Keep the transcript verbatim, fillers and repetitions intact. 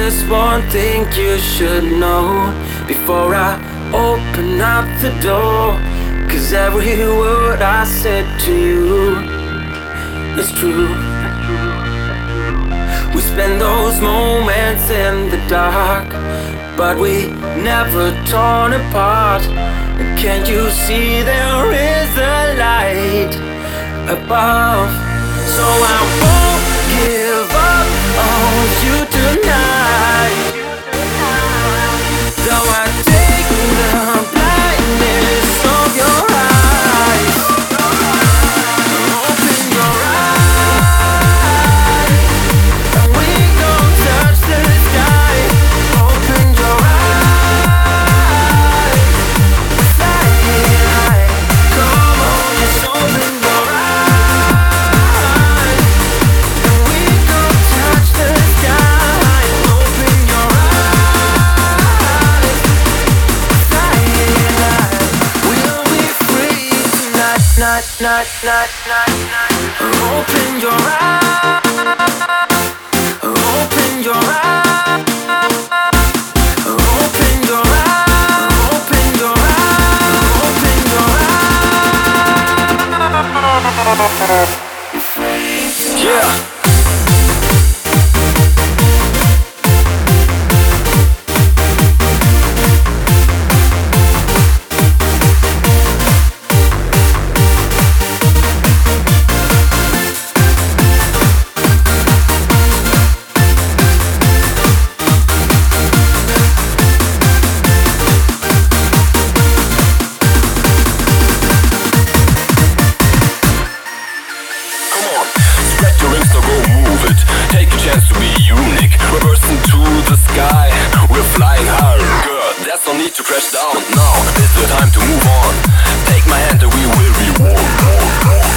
there's one thing you should know before I open up the door. Cause every word I said to you is true. We spend those moments in the dark, but we never torn apart. Can't you see there is a light above? So I won't give up on you tonight. Though I take the blindness of your eyes. Open your eyes and we gon' touch the sky. Open your eyes, fly high. Come on, just open your eyes and we gon' touch the sky. Open your eyes, fly high. We'll be free tonight, night, night, night, night, night. Open your eyes, open your eyes, open your eyes, open your eyes, open your eyes. Yeah. Take a chance to be unique. Reverse into the sky. We're flying high. Girl, there's no need to crash down. Now is the time to move on. Take my hand and we will be warm.